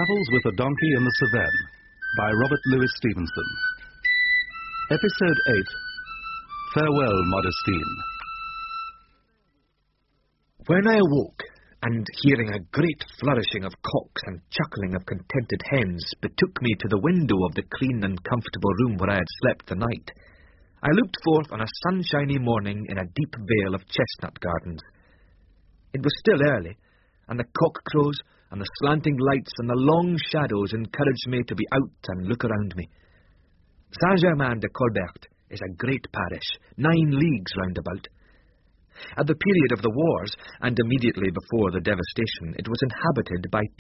Travels with a Donkey in the Cevennes by Robert Louis Stevenson. Episode 8. Farewell, Modestine. When I awoke, and hearing a great flourishing of cocks and chuckling of contented hens betook me to the window of the clean and comfortable room where I had slept the night, I looked forth on a sunshiny morning in a deep vale of chestnut gardens. It was still early, and the cock-crows and the slanting lights and the long shadows encouraged me to be out and look around me. Saint-Germain-de-Colbert is a great parish, 9 leagues round about. At the period of the wars, and immediately before the devastation, it was inhabited by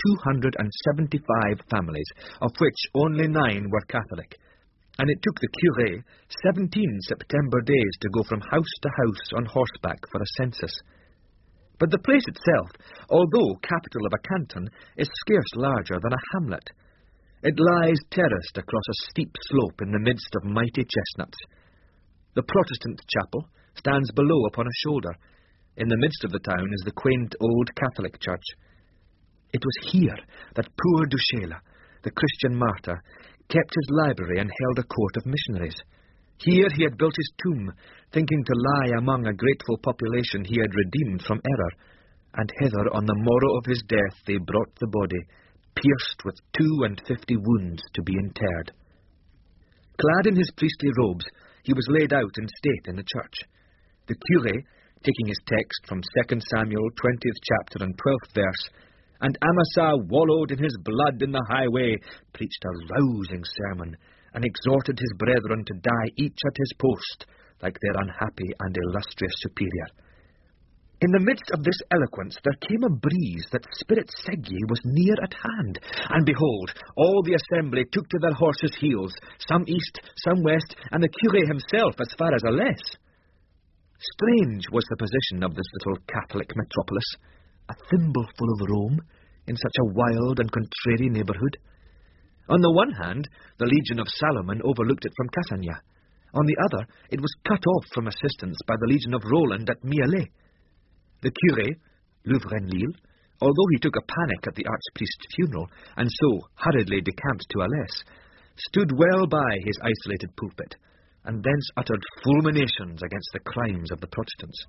275 families, of which only 9 were Catholic, and it took the curé 17 September days to go from house to house on horseback for a census. But the place itself, although capital of a canton, is scarce larger than a hamlet. It lies terraced across a steep slope in the midst of mighty chestnuts. The Protestant chapel stands below upon a shoulder. In the midst of the town is the quaint old Catholic church. It was here that poor Duchesne, the Christian martyr, kept his library and held a court of missionaries. Here he had built his tomb, thinking to lie among a grateful population he had redeemed from error, and hither on the morrow of his death they brought the body, pierced with 52 wounds, to be interred. Clad in his priestly robes, he was laid out in state in the church. The curé, taking his text from 2 Samuel 20th chapter and 12th verse, "And Amasa wallowed in his blood in the highway," preached a rousing sermon, and exhorted his brethren to die each at his post, like their unhappy and illustrious superior. In the midst of this eloquence there came a breeze that Spirit Segui was near at hand, and behold, all the assembly took to their horses' heels, some east, some west, and the curé himself as far as Alès. Strange was the position of this little Catholic metropolis, a thimbleful of Rome, in such a wild and contrary neighbourhood. On the one hand, the Legion of Salomon overlooked it from Cassagna. On the other, it was cut off from assistance by the Legion of Roland at Mialet. The curé, Louvrenlille, although he took a panic at the archpriest's funeral, and so hurriedly decamped to Alès, stood well by his isolated pulpit, and thence uttered fulminations against the crimes of the Protestants.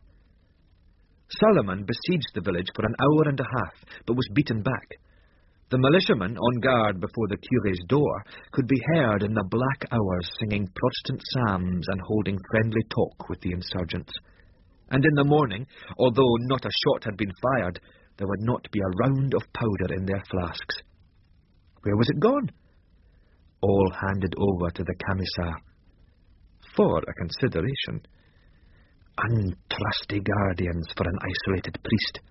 Salomon besieged the village for an hour and a half, but was beaten back. The militiamen on guard before the curé's door could be heard in the black hours singing Protestant psalms and holding friendly talk with the insurgents. And in the morning, although not a shot had been fired, there would not be a round of powder in their flasks. Where was it gone? All handed over to the Camisard. For a consideration. Untrusty guardians for an isolated priest.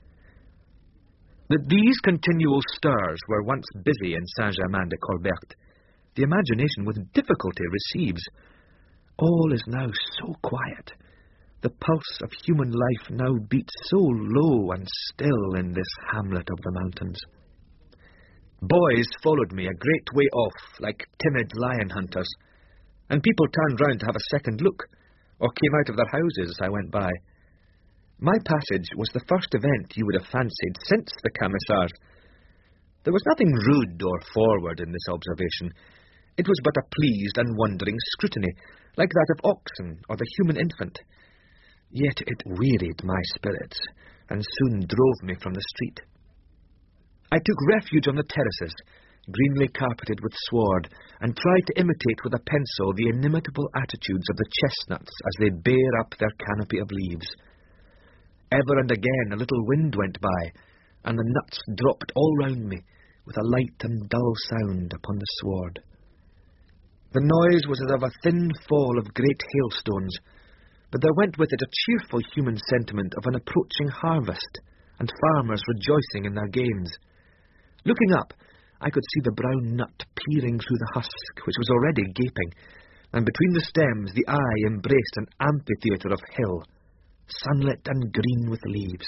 That these continual stirs were once busy in Saint-Germain-de-Colbert, the imagination with difficulty receives. All is now so quiet. The pulse of human life now beats so low and still in this hamlet of the mountains. Boys followed me a great way off, like timid lion hunters, and people turned round to have a second look, or came out of their houses as I went by. My passage was the first event you would have fancied since the Camisards. There was nothing rude or forward in this observation. It was but a pleased and wondering scrutiny, like that of oxen or the human infant. Yet it wearied my spirits, and soon drove me from the street. I took refuge on the terraces, greenly carpeted with sward, and tried to imitate with a pencil the inimitable attitudes of the chestnuts as they bear up their canopy of leaves. Ever and again a little wind went by, and the nuts dropped all round me, with a light and dull sound upon the sward. The noise was as of a thin fall of great hailstones, but there went with it a cheerful human sentiment of an approaching harvest, and farmers rejoicing in their gains. Looking up, I could see the brown nut peering through the husk, which was already gaping, and between the stems the eye embraced an amphitheatre of hill, sunlit and green with leaves.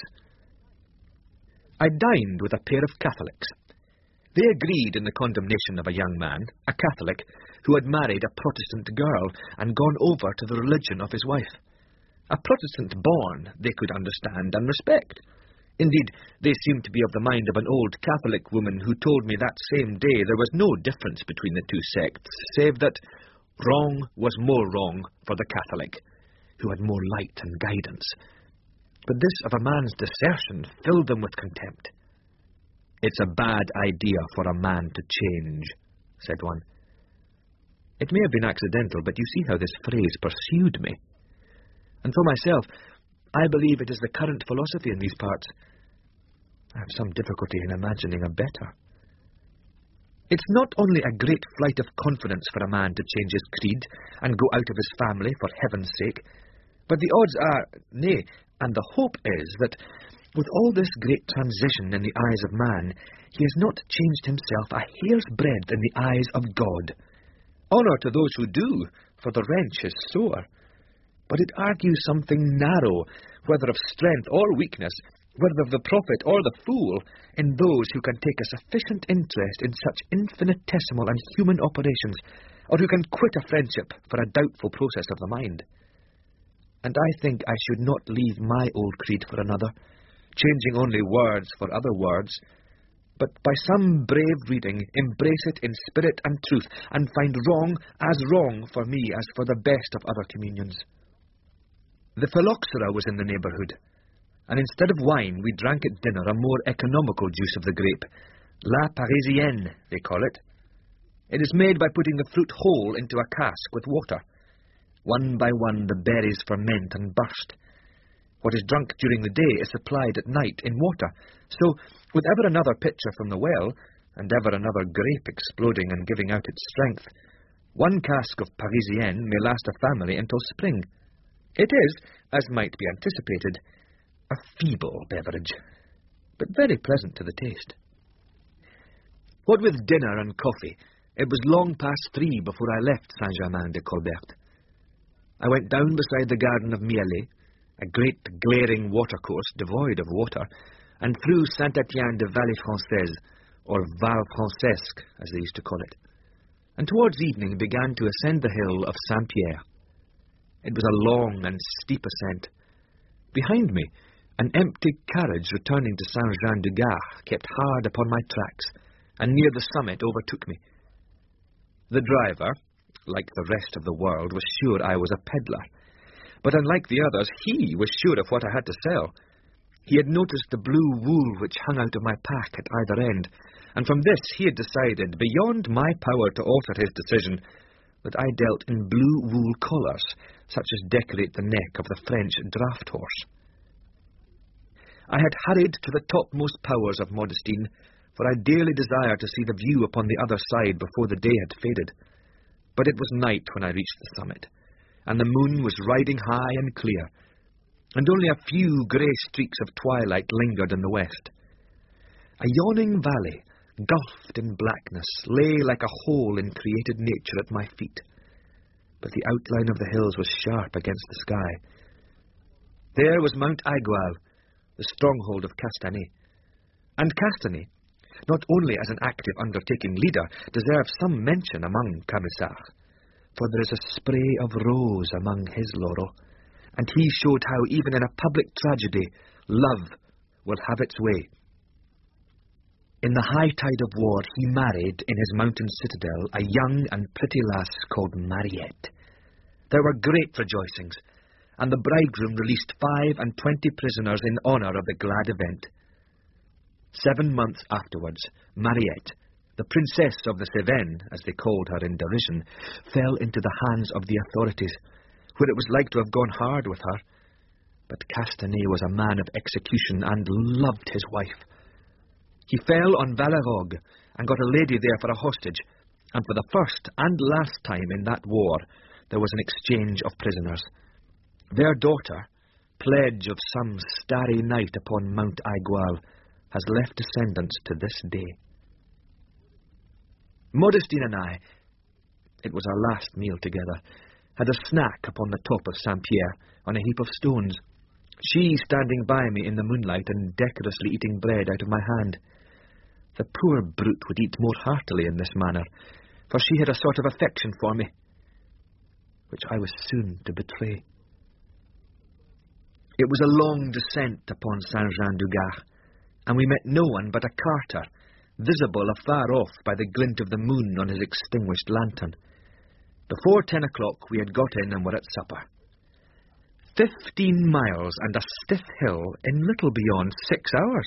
I dined with a pair of Catholics. They agreed in the condemnation of a young man, a Catholic, who had married a Protestant girl and gone over to the religion of his wife. A Protestant born, they could understand and respect. Indeed, they seemed to be of the mind of an old Catholic woman who told me that same day there was no difference between the two sects, save that wrong was more wrong for the Catholic, who had more light and guidance. But this of a man's desertion filled them with contempt. "It's a bad idea for a man to change," said one. It may have been accidental, but you see how this phrase pursued me. And for myself, I believe it is the current philosophy in these parts. I have some difficulty in imagining a better. It's not only a great flight of confidence for a man to change his creed and go out of his family for heaven's sake, but the odds are, nay, and the hope is, that with all this great transition in the eyes of man, he has not changed himself a hair's breadth in the eyes of God. Honour to those who do, for the wrench is sore. But it argues something narrow, whether of strength or weakness, whether of the prophet or the fool, in those who can take a sufficient interest in such infinitesimal and human operations, or who can quit a friendship for a doubtful process of the mind. And I think I should not leave my old creed for another, changing only words for other words, but by some brave reading embrace it in spirit and truth, and find wrong as wrong for me as for the best of other communions. The phylloxera was in the neighbourhood, and instead of wine we drank at dinner a more economical juice of the grape, La Parisienne, they call it. It is made by putting the fruit whole into a cask with water. One by one the berries ferment and burst. What is drunk during the day is supplied at night in water, so with ever another pitcher from the well, and ever another grape exploding and giving out its strength, one cask of Parisienne may last a family until spring. It is, as might be anticipated, a feeble beverage, but very pleasant to the taste. What with dinner and coffee, it was long past 3 before I left Saint-Germain-de-Colbert. I went down beside the garden of Mialet, a great glaring watercourse devoid of water, and through Saint-Étienne-de-Vallée-Française, or Val-Francesque, as they used to call it, and towards evening began to ascend the hill of Saint-Pierre. It was a long and steep ascent. Behind me, an empty carriage returning to Saint-Jean-du-Gard kept hard upon my tracks, and near the summit overtook me. The driver, like the rest of the world, was sure I was a peddler, but unlike the others, he was sure of what I had to sell. He had noticed the blue wool which hung out of my pack at either end, and from this he had decided, beyond my power to alter his decision, that I dealt in blue wool collars, such as decorate the neck of the French draught horse. I had hurried to the topmost powers of Modestine, for I dearly desired to see the view upon the other side before the day had faded. But it was night when I reached the summit, and the moon was riding high and clear, and only a few grey streaks of twilight lingered in the west. A yawning valley, gulfed in blackness, lay like a hole in created nature at my feet, but the outline of the hills was sharp against the sky. There was Mount Aigual, the stronghold of Castanet, and Castanet, not only as an active undertaking leader, deserves some mention among Camisards, for there is a spray of rose among his laurel, and he showed how even in a public tragedy, love will have its way. In the high tide of war, he married, in his mountain citadel, a young and pretty lass called Mariette. There were great rejoicings, and the bridegroom released 25 prisoners in honour of the glad event. 7 months afterwards, Mariette, the princess of the Cévennes, as they called her in derision, fell into the hands of the authorities, where it was like to have gone hard with her. But Castanet was a man of execution and loved his wife. He fell on Valleraugue and got a lady there for a hostage, and for the first and last time in that war there was an exchange of prisoners. Their daughter, pledge of some starry night upon Mount Aigual, has left descendants to this day. Modestine and I, it was our last meal together, had a snack upon the top of Saint-Pierre on a heap of stones, she standing by me in the moonlight and decorously eating bread out of my hand. The poor brute would eat more heartily in this manner, for she had a sort of affection for me, which I was soon to betray. It was a long descent upon Saint-Jean-du-Gard, and we met no one but a carter, visible afar off by the glint of the moon on his extinguished lantern. Before 10 o'clock we had got in and were at supper. 15 miles and a stiff hill in little beyond 6 hours.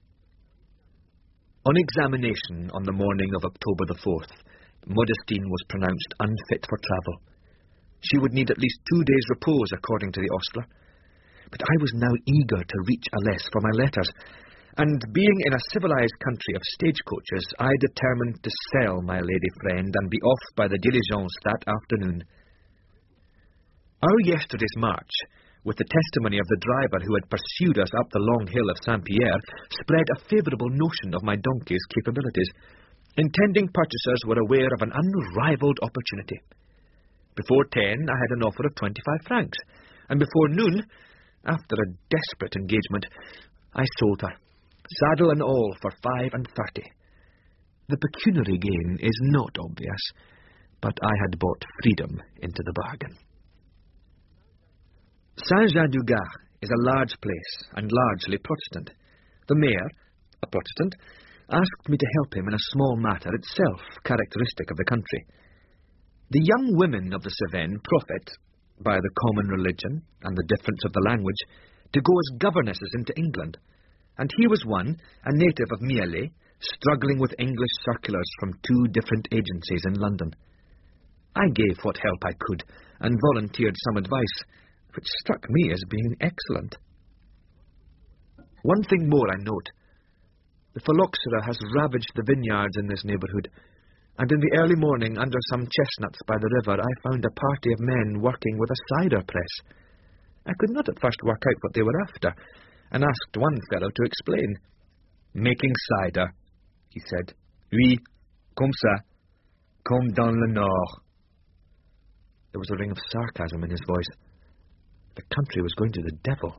On examination on the morning of October the 4th, Modestine was pronounced unfit for travel. She would need at least 2 days' repose, according to the ostler. But I was now eager to reach Alès for my letters, and being in a civilized country of stagecoaches, I determined to sell my lady friend and be off by the diligence that afternoon. Our yesterday's march, with the testimony of the driver who had pursued us up the long hill of Saint-Pierre, spread a favourable notion of my donkey's capabilities. Intending purchasers were aware of an unrivalled opportunity. Before 10 I had an offer of 25 francs, and before noon, after a desperate engagement, I sold her, saddle and all, for 5 and 30. The pecuniary gain is not obvious, but I had bought freedom into the bargain. Saint-Jean-du-Gard is a large place and largely Protestant. The mayor, a Protestant, asked me to help him in a small matter itself characteristic of the country. The young women of the Cevennes profit, by the common religion and the difference of the language, to go as governesses into England, and here was one, a native of Mialet, struggling with English circulars from 2 different agencies in London. I gave what help I could, and volunteered some advice, which struck me as being excellent. One thing more I note. The phylloxera has ravaged the vineyards in this neighbourhood, and in the early morning, under some chestnuts by the river, I found a party of men working with a cider press. I could not at first work out what they were after, and asked one fellow to explain. "Making cider," he said. "Oui, comme ça, comme dans le Nord." There was a ring of sarcasm in his voice. The country was going to the devil.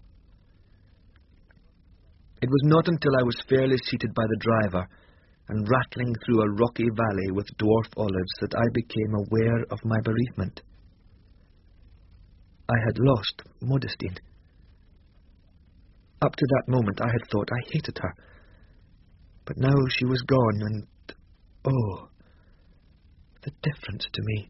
It was not until I was fairly seated by the driver and rattling through a rocky valley with dwarf olives that I became aware of my bereavement. I had lost Modestine. Up to that moment I had thought I hated her, but now she was gone, and oh, the difference to me.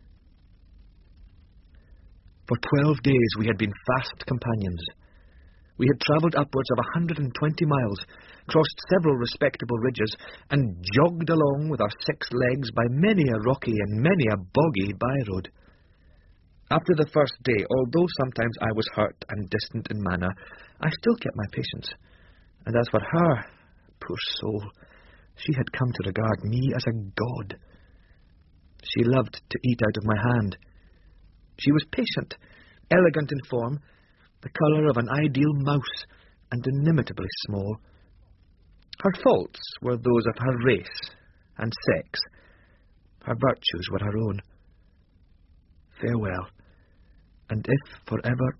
For 12 days we had been fast companions. We had travelled upwards of 120 miles, crossed several respectable ridges, and jogged along with our 6 legs by many a rocky and many a boggy by-road. After the first day, although sometimes I was hurt and distant in manner, I still kept my patience. And as for her, poor soul, she had come to regard me as a god. She loved to eat out of my hand. She was patient, elegant in form, the colour of an ideal mouse, and inimitably small. Her faults were those of her race and sex. Her virtues were her own. Farewell, and if forever...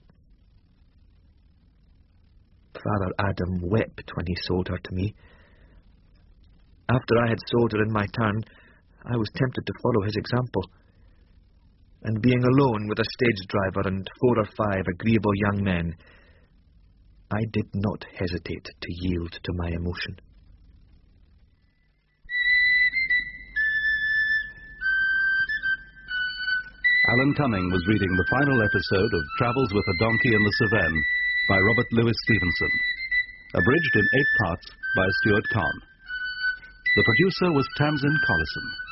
Father Adam wept when he sold her to me. After I had sold her in my turn, I was tempted to follow his example, and being alone with a stage driver and 4 or 5 agreeable young men, I did not hesitate to yield to my emotion. Alan Cumming was reading the final episode of Travels with a Donkey in the Cevennes by Robert Louis Stevenson, abridged in 8 parts by Stuart Kahn. The producer was Tamsin Collison.